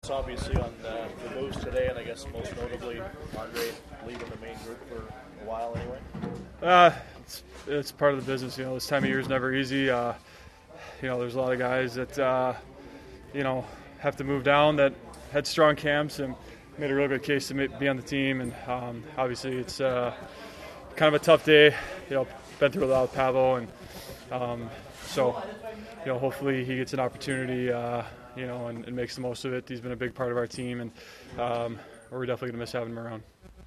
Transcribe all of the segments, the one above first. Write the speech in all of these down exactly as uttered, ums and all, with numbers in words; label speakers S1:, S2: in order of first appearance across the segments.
S1: Obviously on uh, the moves today, and I guess most notably Andre leaving the main group for a while anyway.
S2: Uh, it's, it's part of the business. You know, this time of year is never easy. Uh, you know, there's a lot of guys that uh, you know have to move down that had strong camps and made a real good case to be on the team. And um, obviously, it's uh, kind of a tough day. You know, been through a lot with Pavel, and um, so you know, hopefully he gets an opportunity. Uh, you know, and, and makes the most of it. He's been a big part of our team, and um, we're definitely going to miss having him around.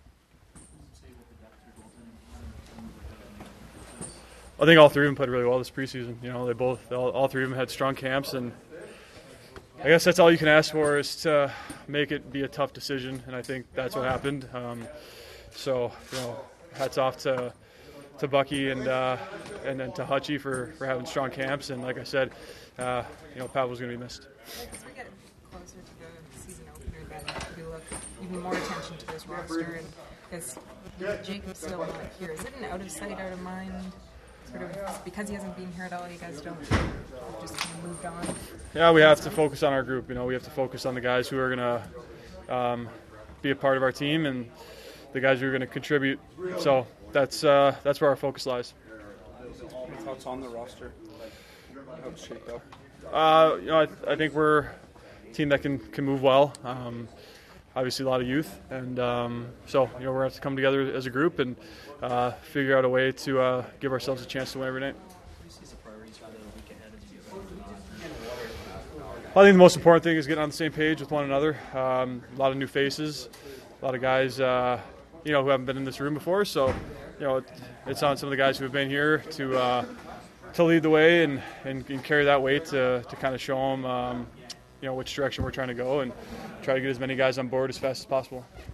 S2: I think all three of them played really well this preseason. You know, they both, all, all three of them had strong camps, and I guess that's all you can ask for is to make it be a tough decision, and I think that's what happened. Um, so, you know, hats off to to Bucky and uh, and then to Hutchie for, for having strong camps, and like I said, uh, you know, Pavel's going to be missed.
S3: As we get closer to the season opener, then we look even more attention to this roster, and because Jacob's still not here, is it an out of sight, out of mind? Sort of because he hasn't been here at all, you guys don't just kind of moved on.
S2: Yeah, we have to focus on our group. You know, we have to focus on the guys who are going to um, be a part of our team and the guys who are going to contribute. So that's uh, that's where our focus lies.
S4: Any thoughts on the roster? How it's shaped up?
S2: Uh, you know, I, I think we're a team that can, can move well. Um, obviously, a lot of youth, and um, so you know we're going to have to come together as a group and uh, figure out a way to uh, give ourselves a chance to win every night. I think the most important thing is getting on the same page with one another. Um, a lot of new faces, a lot of guys, uh, you know, who haven't been in this room before. So, you know, it, it's on some of the guys who have been here to. Uh, to lead the way and, and, and carry that weight to, to kind of show them, um, you know, which direction we're trying to go and try to get as many guys on board as fast as possible.